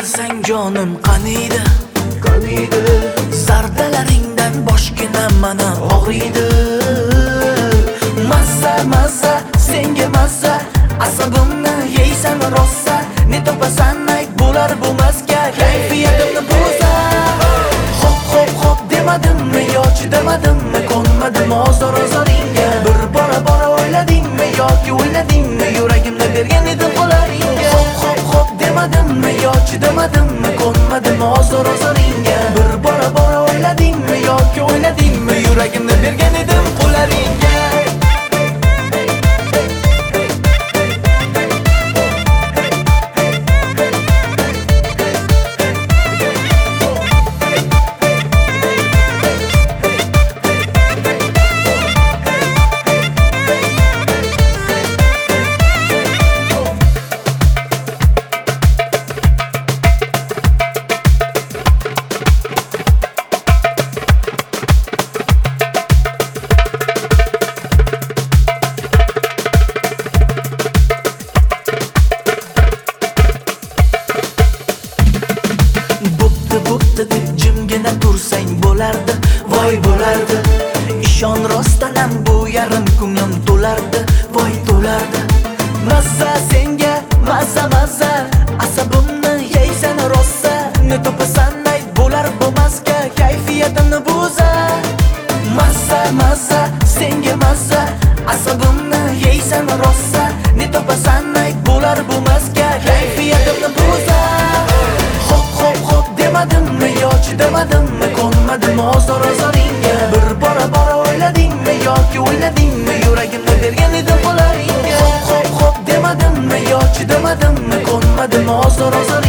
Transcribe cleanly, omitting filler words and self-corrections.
bilsang jonim qaniydi zardalaringdan boshginam mana og'riydi. Mazza senga mazza, asabimni yeysan rossa. Ne topasan ayt, bo'lar bo'lmasga kayfiyatimni buzar. Hop demadimmi yo chidamadimmi, ko'nmadim ozoringga. Bir bora o'yladingmi yoki o'yladingmi, yuragimni bergan edim qo'laringga. Hop demadimmi yo chidamadimmi, ko'nmadim ozoringga. Bir bora o'yladingmi yoki o'yladingmi, yuragimni bergan edim qo'laringga. Bo'pti deb jimgina tursang bo'lardi, voy bo'lardi. Ishon rostdanam bu yarim ko'nglim to'lardi, voy to'lardi. Mazza senga mazza, asabimni yeysan rossa. Ne topasan ayt, bo'lar bo'lmasga kayfiyatimni buzar. Mazza senga mazza, asabimni yeysan rossa. Ne topasan ayt, bo'lar bo'lmasga kayfiyatimni buzar. Hop demadimmi yo chidamadimmi, ko'nmadim ozoringga. Bir bora o'yladingmi yoki o'yladingmi, yuragimni bergan edim qo'laringga. Hop demadimmi yo chidamadimmi, ko'nmadim ozoringga.